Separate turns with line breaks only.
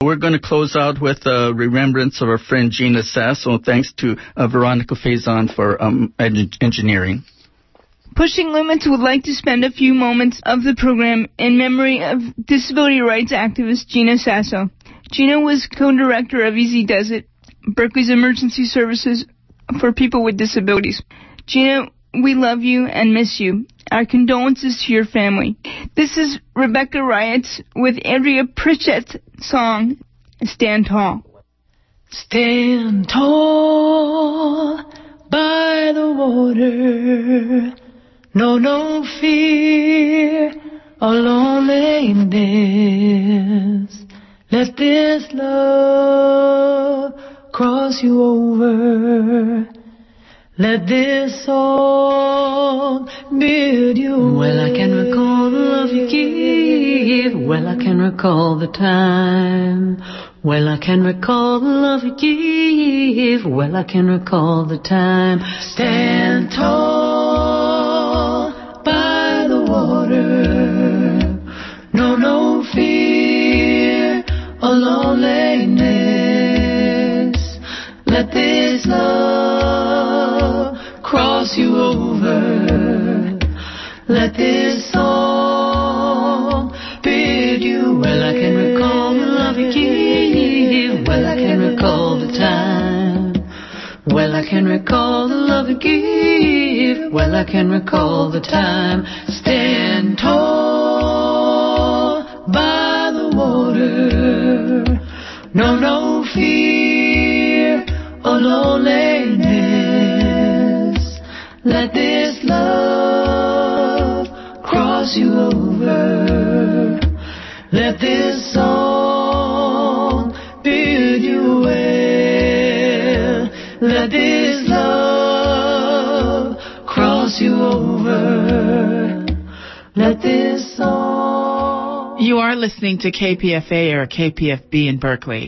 we're going to close out with a remembrance of our friend Gina Sasso. Thanks to Veronica Faison for engineering.
Pushing Limits would like to spend a few moments of the program in memory of disability rights activist Gina Sasso. Gina was co-director of Easy Does It, Berkeley's emergency services for people with disabilities. Gina, we love you and miss you. Our condolences to your family. This is Rebecca Riots with Andrea Pritchett's song, Stand Tall.
Stand tall by the water. No fear or loneliness. Let this love cross you over. Let this song build you. Well, I can recall the love you give. Well, I can recall the time. Well, I can recall the love you give. Well, I can recall the time. Stand tall by the water. No fear or loneliness. Let this love cross you over. Let this song bid you. Well, I can recall the love you give. Well, I can recall the time. Well, I can recall the love you give. Well, I can recall the time. Stand tall by the water. No fear or loneliness. Let this love cross you over. Let this song build you well. Let this love cross you over. Let this song.
You are listening to KPFA or KPFB in Berkeley.